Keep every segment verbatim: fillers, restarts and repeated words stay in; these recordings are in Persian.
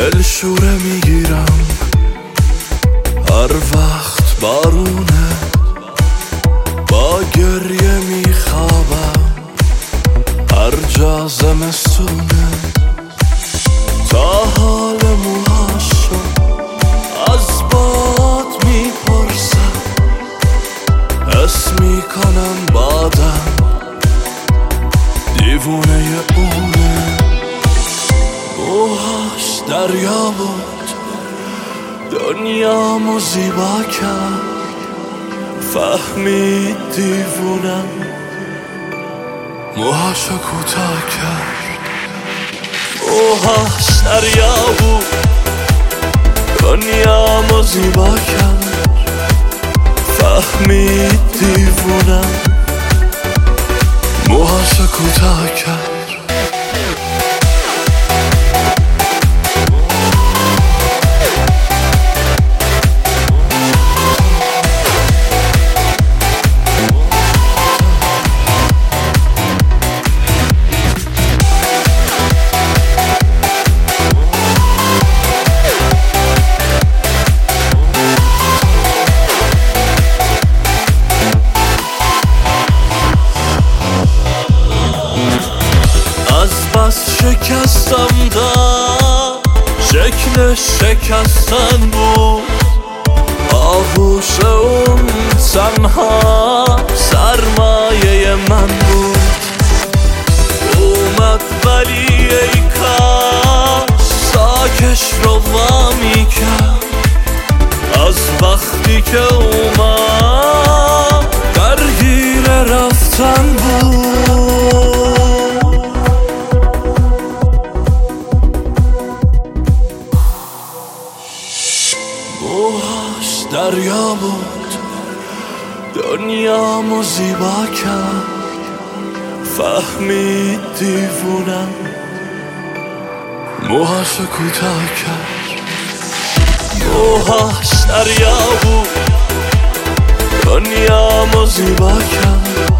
دلشوره میگیرم هر وقت بارونه، با گریه میخوابم هر جا زمستونه. تا حال موهاشو از باد میپرسم، حس میکنم بادم دیوونه اونه. موهاش دریا بود دنیامو زیبا کرد، فهمید دیوونم موهاشو کوتاه کرد. موهاش دریا بود دنیامو زیبا کرد، فهمید دیوونم موهاشو کوتاه کرد. شکستم دا شکل شکستن بود، آغوش اون تنها سرمایه من بود. اومد ولی ای کاش ساکش رو وامی کرد، از وقتی که اومد درگیر رفتن بود. موهاش دریا بود دنیامو زیبا کرد، فهمید دیوونم موهاشو کوتاه کرد. موهاش دریا بود دنیامو زیبا کرد،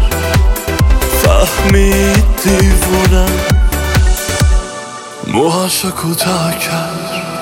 فهمید دیوونم موهاشو کوتاه کرد.